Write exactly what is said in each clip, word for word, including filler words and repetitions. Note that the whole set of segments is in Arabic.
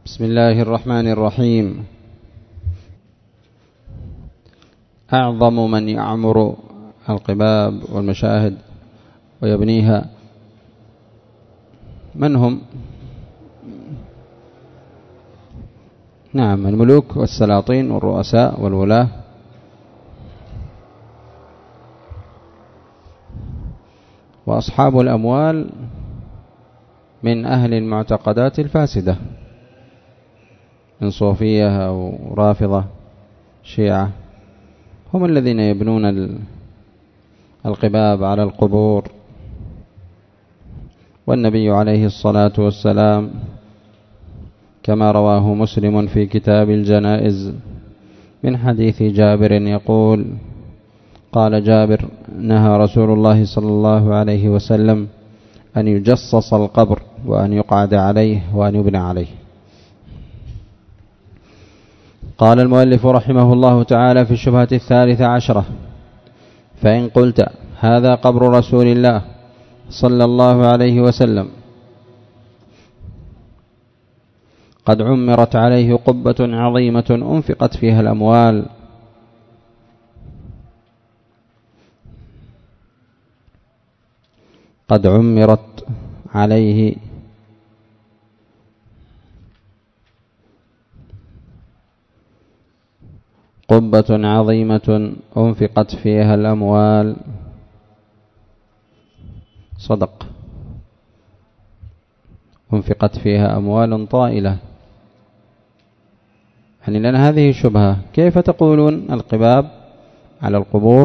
بسم الله الرحمن الرحيم. أعظم من يعمر القباب والمشاهد ويبنيها من هم؟ نعم، الملوك والسلاطين والرؤساء والولاة. وأصحاب الأموال من أهل المعتقدات الفاسدة من صوفية أو رافضة شيعة، هم الذين يبنون القباب على القبور. والنبي عليه الصلاة والسلام كما رواه مسلم في كتاب الجنائز من حديث جابر يقول: قال جابر: نهى رسول الله صلى الله عليه وسلم أن يجصص القبر وأن يقعد عليه وأن يبنى عليه. قال المؤلف رحمه الله تعالى في الشبهة الثالثة عشرة: فإن قلت هذا قبر رسول الله صلى الله عليه وسلم قد عمرت عليه قبة عظيمة أنفقت فيها الأموال، قد عمرت عليه قبة عظيمة أنفقت فيها الأموال، صدق، أنفقت فيها أموال طائلة. يعني لأن هذه شبهة، كيف تقولون القباب على القبور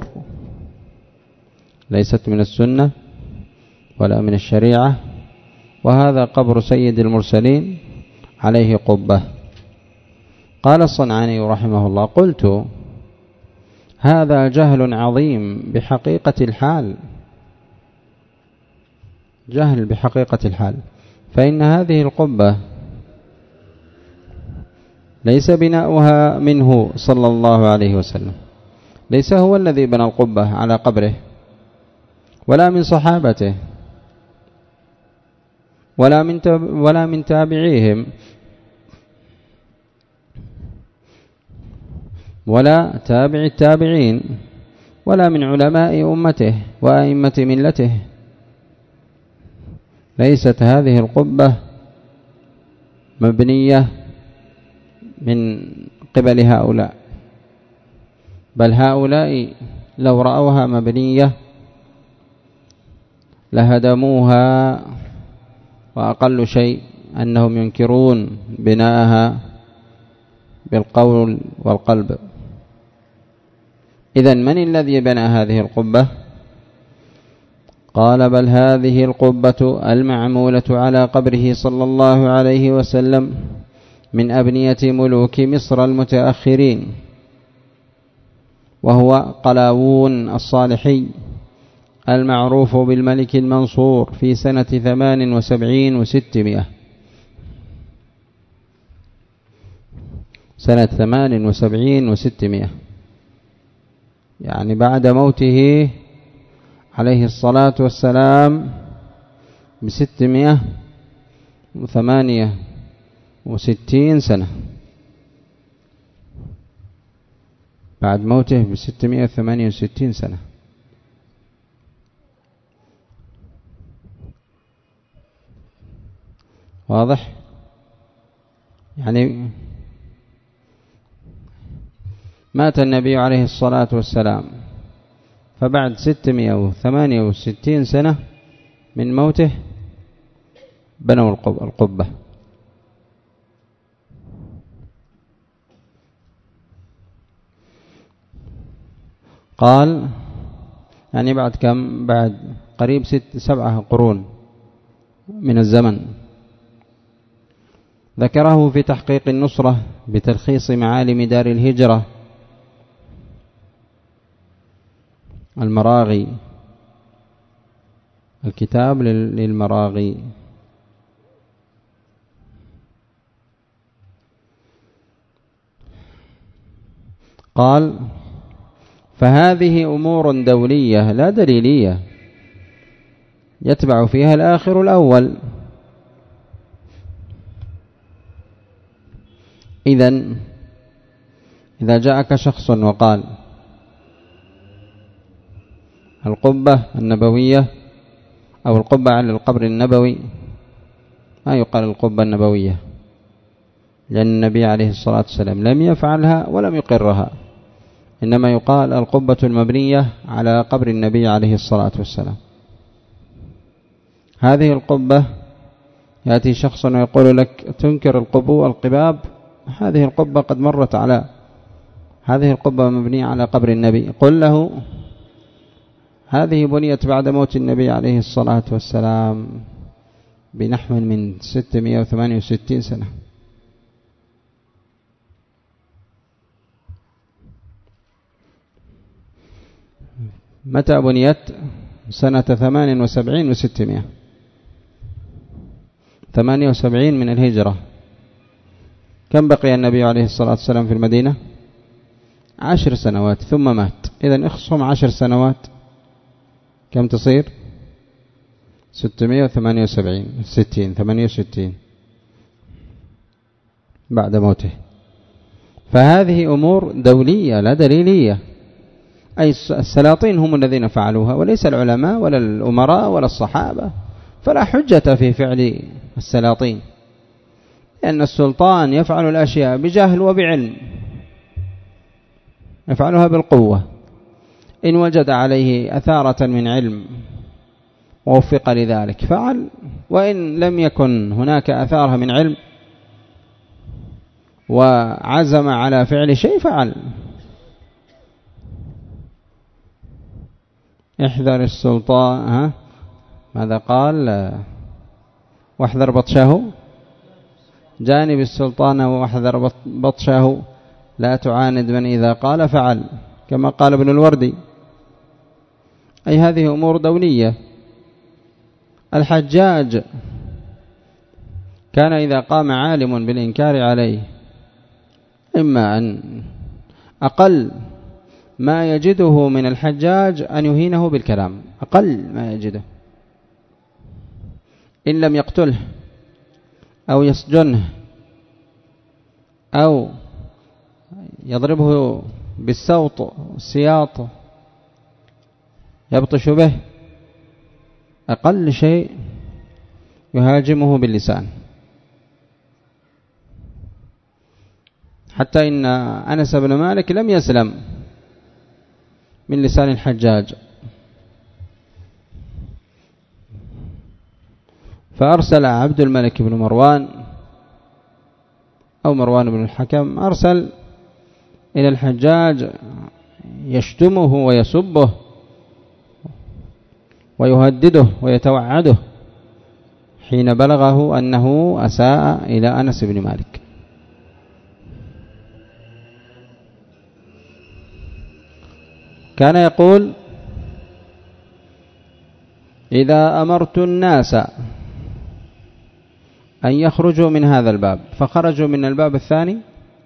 ليست من السنة ولا من الشريعة، وهذا قبر سيد المرسلين عليه قبة؟ قال الصنعاني رحمه الله: قلت هذا جهل عظيم بحقيقة الحال، جهل بحقيقة الحال، فإن هذه القبة ليس بناؤها منه صلى الله عليه وسلم، ليس هو الذي بنى القبة على قبره، ولا من صحابته، ولا من ولا من تابعيهم، ولا تابع التابعين، ولا من علماء أمته وأئمة ملته. ليست هذه القبة مبنية من قبل هؤلاء، بل هؤلاء لو رأوها مبنية لهدموها، وأقل شيء أنهم ينكرون بناءها بالقول والقلب. إذن من الذي بنى هذه القبة؟ قال: بل هذه القبة المعمولة على قبره صلى الله عليه وسلم من أبنية ملوك مصر المتأخرين، وهو قلاوون الصالحي المعروف بالملك المنصور في سنة ثمان وسبعين وستمائة، سنة ثمان وسبعين وستمائة، يعني بعد موته عليه الصلاة والسلام بستمائة وثمانية وستين سنة، بعد موته بستمائة وثمانية وستين سنة. واضح؟ يعني مات النبي عليه الصلاة والسلام، فبعد ستمائة وثمانية وستين سنة من موته بنوا القبة. قال يعني بعد كم؟ بعد قريب ست سبعة قرون من الزمن. ذكره في تحقيق النصرة بتلخيص معالم دار الهجرة المراغي، الكتاب للمراغي. قال: فهذه أمور دولية لا دليلية يتبع فيها الآخر الأول، إذن إذا جاءك شخص وقال القبة النبوية أو القبة على القبر النبوي، ما يقال القبة النبوية، لأن النبي عليه الصلاة والسلام لم يفعلها ولم يقرها، إنما يقال القبة المبنية على قبر النبي عليه الصلاة والسلام. هذه القبة يأتي شخص ويقول لك تنكر القبو القباب، هذه القبة قد مرت على هذه القبة مبنية على قبر النبي، قل له هذه بنيت بعد موت النبي عليه الصلاة والسلام بنحو من ستمائة وثمانية وستين سنة. متى بنيت؟ سنة ثمان وسبعين وستمائة، ثمانية وسبعين من الهجرة. كم بقي النبي عليه الصلاة والسلام في المدينة؟ عشر سنوات ثم مات. إذن اخصم عشر سنوات كم تصير؟ ستمائة وثمانية وسبعين ستين ثمانية وستين بعد موته. فهذه أمور دولية لا دليلية، أي السلاطين هم الذين فعلوها وليس العلماء ولا الأمراء ولا الصحابة، فلا حجة في فعل السلاطين، لأن السلطان يفعل الأشياء بجهل وبعلم، يفعلها بالقوة، إن وجد عليه أثارة من علم ووفق لذلك فعل، وإن لم يكن هناك أثارة من علم وعزم على فعل شيء فعل. احذر السلطان، ها ماذا قال؟ واحذر بطشه، جانب السلطان واحذر بطشه، لا تعاند من إذا قال فعل، كما قال ابن الوردي. أي هذه أمور دولية. الحجاج كان إذا قام عالم بالإنكار عليه، إما أن أقل ما يجده من الحجاج أن يهينه بالكلام، أقل ما يجده، إن لم يقتله أو يسجنه أو يضربه بالسوط والسياط يبطش به، أقل شيء يهاجمه باللسان. حتى إن أنس بن مالك لم يسلم من لسان الحجاج، فأرسل عبد الملك بن مروان أو مروان بن الحكم، أرسل إلى الحجاج يشتمه ويسبه ويهدده ويتوعده حين بلغه أنه أساء إلى أنس بن مالك. كان يقول إذا أمرت الناس أن يخرجوا من هذا الباب فخرجوا من الباب الثاني،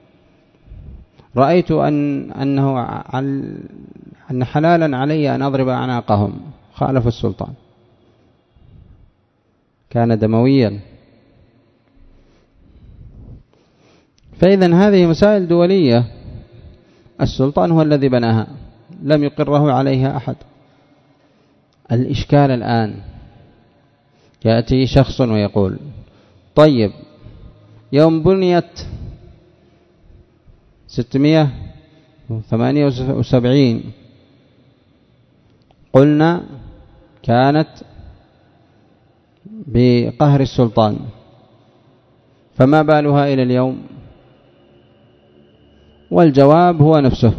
رأيت أن أنه أن حلالا علي أن أضرب أعناقهم، خالف السلطان، كان دمويا. فإذا هذه مسائل دولية، السلطان هو الذي بناها، لم يقره عليها أحد. الإشكال الآن يأتي شخص ويقول طيب يوم بنيت ستمائة وثمانية وسبعين قلنا كانت بقهر السلطان، فما بالها إلى اليوم؟ والجواب هو نفسه،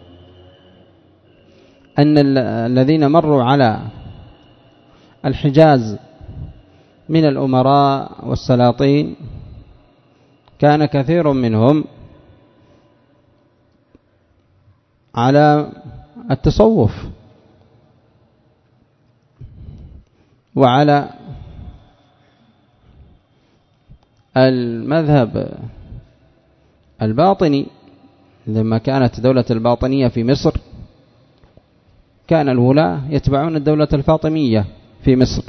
أن الذين مروا على الحجاز من الأمراء والسلاطين كان كثير منهم على التصوف وعلى المذهب الباطني. لما كانت دولة الباطنية في مصر كان الولاة يتبعون الدولة الفاطمية في مصر،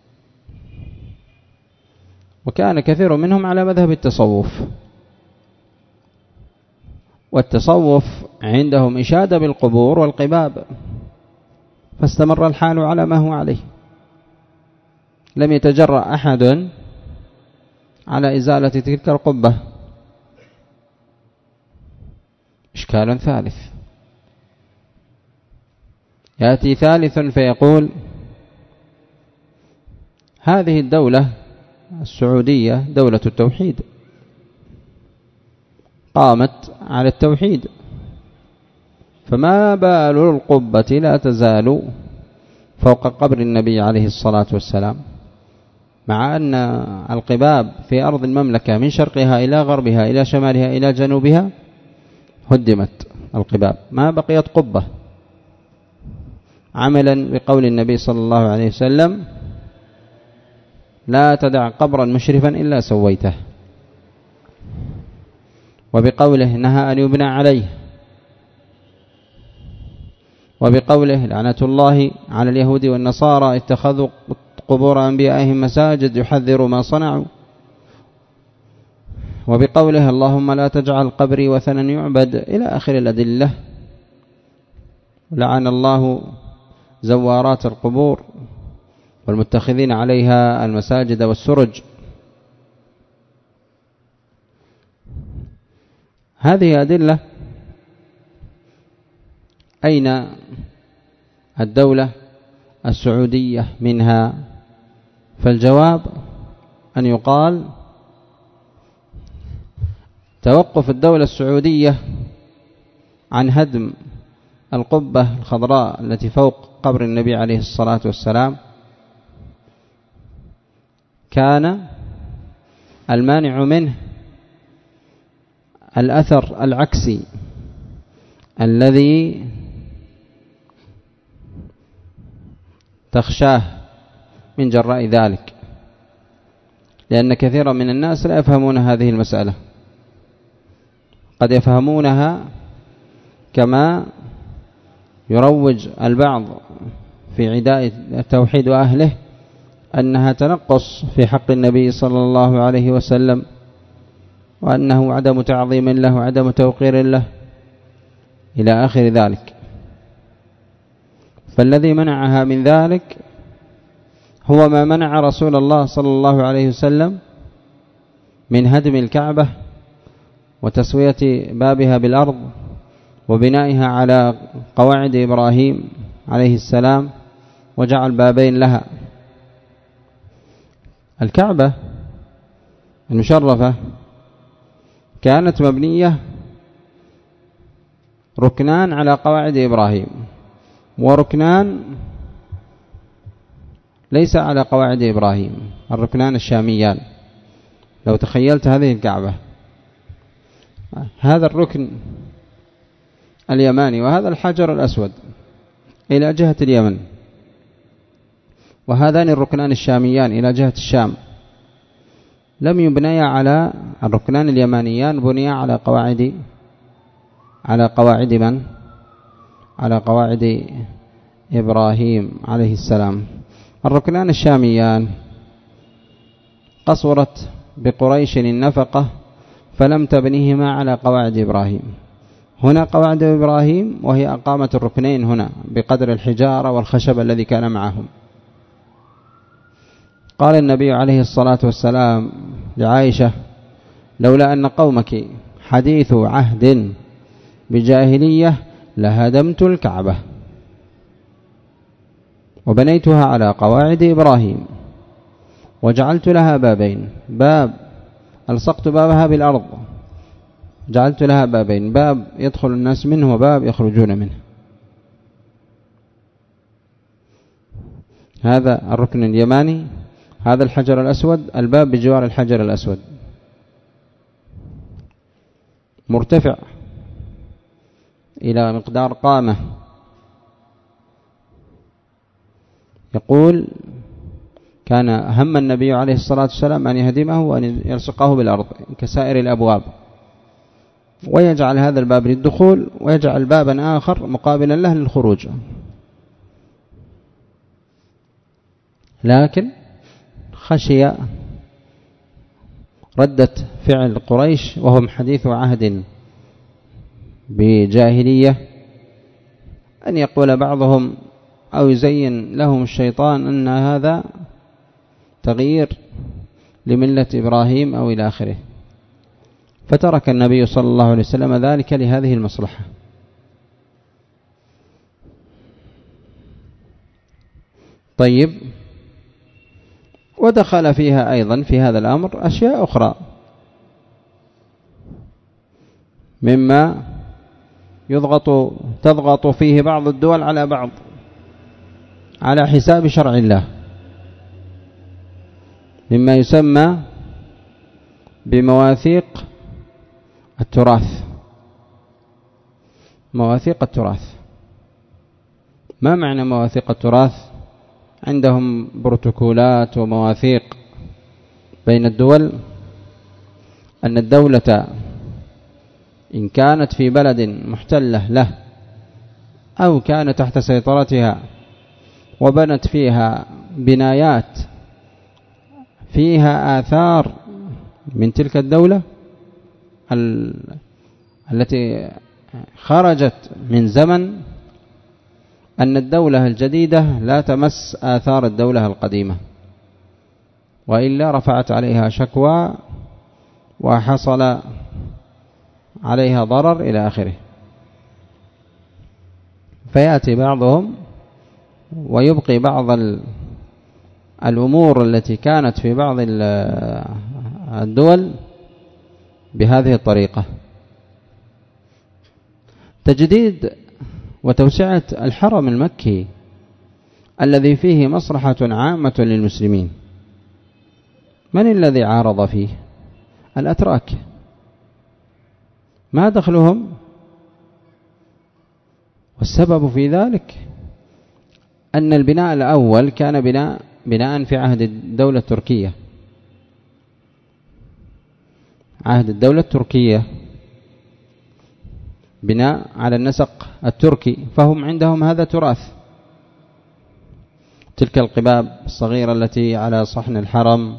وكان كثير منهم على مذهب التصوف. والتصوف عندهم إشادة بالقبور والقباب، فاستمر الحال على ما هو عليه، لم يتجرأ أحد على إزالة تلك القبة. إشكال ثالث، يأتي ثالث فيقول هذه الدولة السعودية دولة التوحيد، قامت على التوحيد، فما بال القبة لا تزال فوق قبر النبي عليه الصلاة والسلام، مع أن القباب في أرض المملكة من شرقها إلى غربها إلى شمالها إلى جنوبها هدمت القباب، ما بقيت قبة، عملا بقول النبي صلى الله عليه وسلم لا تدع قبرا مشرفا إلا سويته، وبقوله نهى أن يبنى عليه، وبقوله لعنة الله على اليهود والنصارى اتخذوا قبور أنبيائهم مساجد يحذر ما صنعوا، وبقوله اللهم لا تجعل قبري وثنا يعبد، إلى آخر الأدلة. لعن الله زوارات القبور والمتخذين عليها المساجد والسرج. هذه أدلة. أين الدولة السعودية منها؟ فالجواب أن يقال توقف الدولة السعودية عن هدم القبة الخضراء التي فوق قبر النبي عليه الصلاة والسلام كان المانع منه الأثر العكسي الذي تخشاه من جراء ذلك، لأن كثيرا من الناس لا يفهمون هذه المسألة، قد يفهمونها كما يروج البعض في عداء التوحيد وأهله أنها تنقص في حق النبي صلى الله عليه وسلم، وأنه عدم تعظيم له وعدم توقير له إلى آخر ذلك. فالذي منعها من ذلك هو ما منع رسول الله صلى الله عليه وسلم من هدم الكعبة وتسوية بابها بالأرض وبنائها على قواعد إبراهيم عليه السلام وجعل بابين لها. الكعبة المشرفة كانت مبنية ركنان على قواعد إبراهيم وركنان ليس على قواعد إبراهيم، الركنان الشاميان. لو تخيلت هذه الكعبة، هذا الركن اليماني وهذا الحجر الأسود إلى جهة اليمن، وهذان الركنان الشاميان إلى جهة الشام، لم يبنيا على الركنان اليمانيان، بنيا على قواعد على قواعد من؟ على قواعد إبراهيم عليه السلام. الركنان الشاميان قصرت بقريش النفقة فلم تبنيهما على قواعد إبراهيم. هنا قواعد إبراهيم وهي أقامت الركنين هنا بقدر الحجارة والخشب الذي كان معهم. قال النبي عليه الصلاة والسلام لعائشة لولا أن قومك حديث عهد بجاهلية لهدمت الكعبة وبنيتها على قواعد إبراهيم وجعلت لها بابين، باب ألصقت بابها بالأرض، جعلت لها بابين، باب يدخل الناس منه وباب يخرجون منه. هذا الركن اليماني، هذا الحجر الأسود، الباب بجوار الحجر الأسود مرتفع إلى مقدار قامة. يقول كان هم النبي عليه الصلاة والسلام أن يهدمه وأن يلصقه بالأرض كسائر الأبواب، ويجعل هذا الباب للدخول ويجعل بابا آخر مقابلا له للخروج. لكن خشي ردة فعل قريش وهم حديث عهد بجاهلية، أن يقول بعضهم أو يزين لهم الشيطان أن هذا تغيير لملة إبراهيم أو إلى آخره، فترك النبي صلى الله عليه وسلم ذلك لهذه المصلحة. طيب، ودخل فيها أيضا في هذا الأمر أشياء أخرى مما يضغط تضغط فيه بعض الدول على بعض على حساب شرع الله، مما يسمى بمواثيق التراث. مواثيق التراث، ما معنى مواثيق التراث؟ عندهم بروتوكولات ومواثيق بين الدول أن الدولة إن كانت في بلد محتلة له أو كانت تحت سيطرتها وبنت فيها بنايات فيها آثار من تلك الدولة التي خرجت من زمن، أن الدولة الجديدة لا تمس آثار الدولة القديمة، وإلا رفعت عليها شكوى وحصل عليها ضرر إلى آخره. فيأتي بعضهم ويبقي بعض الأمور التي كانت في بعض الدول بهذه الطريقة. تجديد وتوسعة الحرم المكي الذي فيه مصلحة عامة للمسلمين، من الذي عارض فيه؟ الأتراك. ما دخلهم؟ والسبب في ذلك أن البناء الأول كان بناء بناء في عهد الدولة التركية. عهد الدولة التركية بناء على النسق التركي، فهم عندهم هذا تراث. تلك القباب الصغيرة التي على صحن الحرم،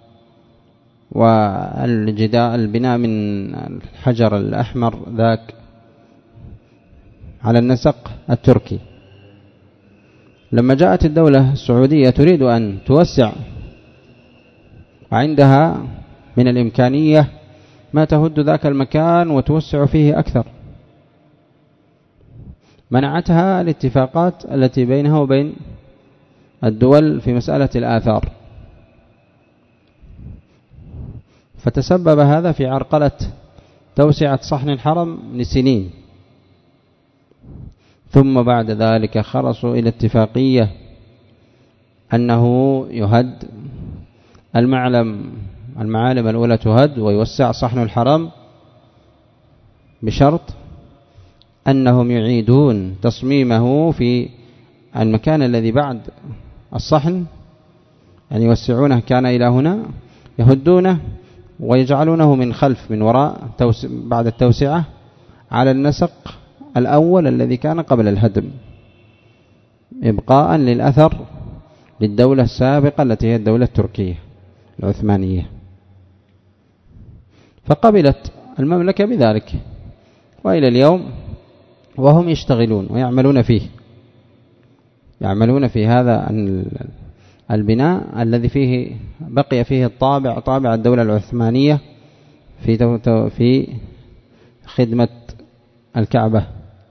والجدار البناء من الحجر الأحمر ذاك على النسق التركي. لما جاءت الدولة السعودية تريد أن توسع، وعندها من الإمكانية ما تهد ذاك المكان وتوسع فيه أكثر، منعتها الاتفاقات التي بينها وبين الدول في مسألة الآثار، فتسبب هذا في عرقلة توسعة صحن الحرم لسنين. ثم بعد ذلك خرصوا إلى اتفاقية أنه يهد المعلم المعالم الأولى تهد ويوسع صحن الحرم، بشرط أنهم يعيدون تصميمه في المكان الذي بعد الصحن، يعني يوسعونه كان إلى هنا، يهدونه ويجعلونه من خلف من وراء بعد التوسعة على النسق الأول الذي كان قبل الهدم، إبقاء للأثر للدولة السابقة التي هي الدولة التركية العثمانية. فقبلت المملكة بذلك، وإلى اليوم وهم يشتغلون ويعملون فيه، يعملون في هذا البناء الذي فيه بقي فيه الطابع طابع الدولة العثمانية في في خدمة الكعبة.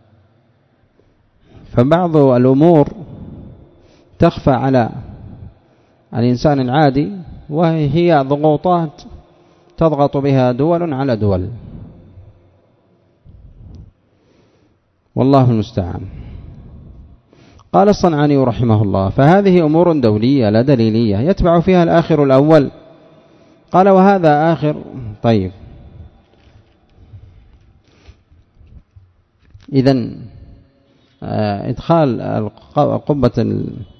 فبعض الأمور تخفى على الإنسان العادي، وهي ضغوطات تضغط بها دول على دول، والله المستعان. قال الصنعاني رحمه الله: فهذه أمور دولية لا دليلية يتبع فيها الآخر الأول. قال: وهذا آخر. طيب، إذن إدخال القبة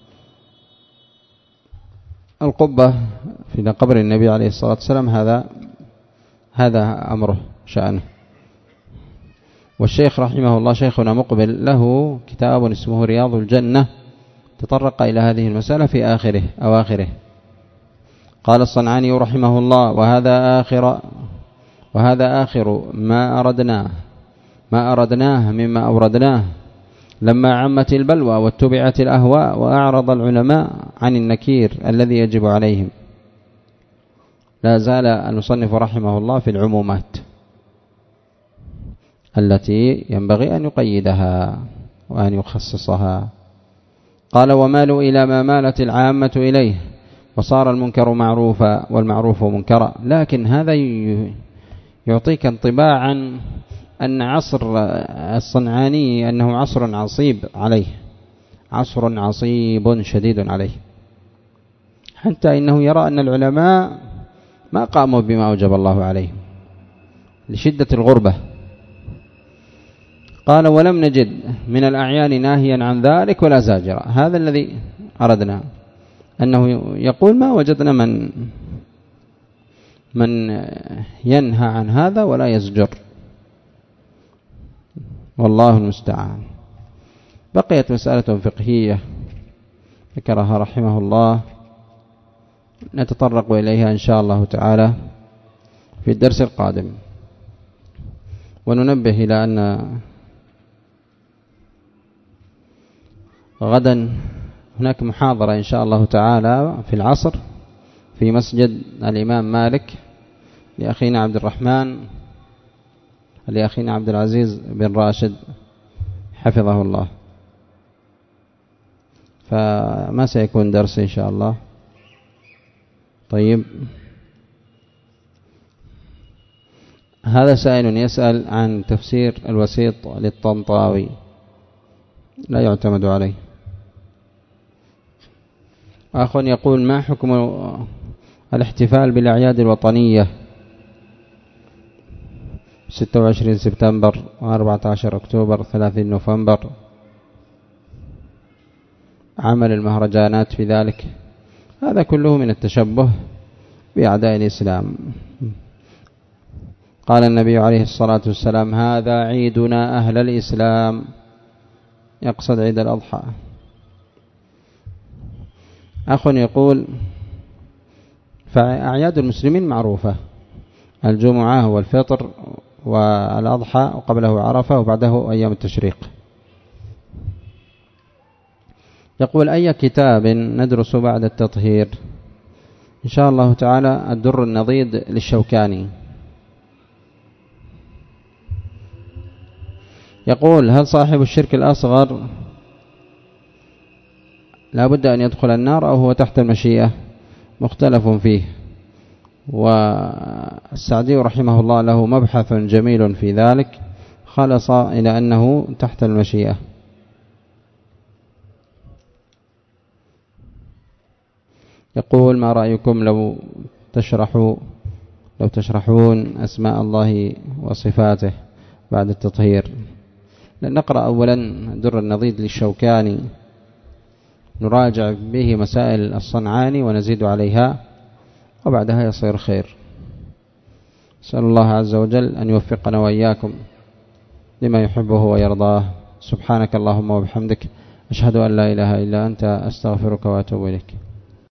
القبة في قبر النبي عليه الصلاة والسلام هذا هذا أمره شأنه. والشيخ رحمه الله شيخنا مقبل له كتاب اسمه رياض الجنة تطرق إلى هذه المسألة في آخره أواخره. قال الصنعاني رحمه الله: وهذا آخر وهذا آخر ما أردنا ما أردناه مما أوردناه لما عمت البلوى واتبعت الأهواء وأعرض العلماء عن النكير الذي يجب عليهم. لا زال المصنف رحمه الله في العمومات التي ينبغي أن يقيدها وأن يخصصها. قال: ومالوا إلى ما مالت العامة إليه، وصار المنكر معروفا والمعروف منكرا. لكن هذا يعطيك انطباعا أن عصر الصنعاني أنه عصر عصيب عليه، عصر عصيب شديد عليه، حتى إنه يرى أن العلماء ما قاموا بما أوجب الله عليهم لشدة الغربة. قال: ولم نجد من الأعيان ناهيا عن ذلك ولا زاجرا. هذا الذي أردنا، أنه يقول ما وجدنا من من ينهى عن هذا ولا يزجر، والله المستعان. بقيت مسألة فقهية ذكرها رحمه الله نتطرق إليها إن شاء الله تعالى في الدرس القادم. وننبه إلى أن غدا هناك محاضرة إن شاء الله تعالى في العصر في مسجد الإمام مالك لأخينا عبد الرحمن لأخينا عبد العزيز بن راشد حفظه الله. فما سيكون درس إن شاء الله. طيب، هذا سائل يسأل عن تفسير الوسيط للطنطاوي، لا يعتمد عليه. أخ يقول: ما حكم الاحتفال بالأعياد الوطنية ستة وعشرين سبتمبر وأربعة عشر أكتوبر ثلاثين نوفمبر، عمل المهرجانات في ذلك؟ هذا كله من التشبه بأعداء الإسلام. قال النبي عليه الصلاة والسلام: هذا عيدنا أهل الإسلام، يقصد عيد الأضحى. أخ يقول: فأعياد المسلمين معروفة، الجمعة والفطر والأضحى، وقبله عرفة وبعده أيام التشريق. يقول: أي كتاب ندرس بعد التطهير؟ إن شاء الله تعالى الدر النضيد للشوكاني. يقول: هل صاحب الشرك الأصغر لا بد أن يدخل النار أو هو تحت المشيئة؟ مختلف فيه، والسعدي رحمه الله له مبحث جميل في ذلك، خلص إلى أنه تحت المشيئة. يقول: ما رأيكم لو تشرحوا لو تشرحون أسماء الله وصفاته بعد التطهير؟ نقرأ أولا در النضيد للشوكاني، نراجع به مسائل الصنعاني ونزيد عليها، وبعدها يصير خير. أسأل الله عز وجل أن يوفقنا وإياكم لما يحبه ويرضاه. سبحانك اللهم وبحمدك، أشهد أن لا إله إلا أنت، أستغفرك وأتوب إليك.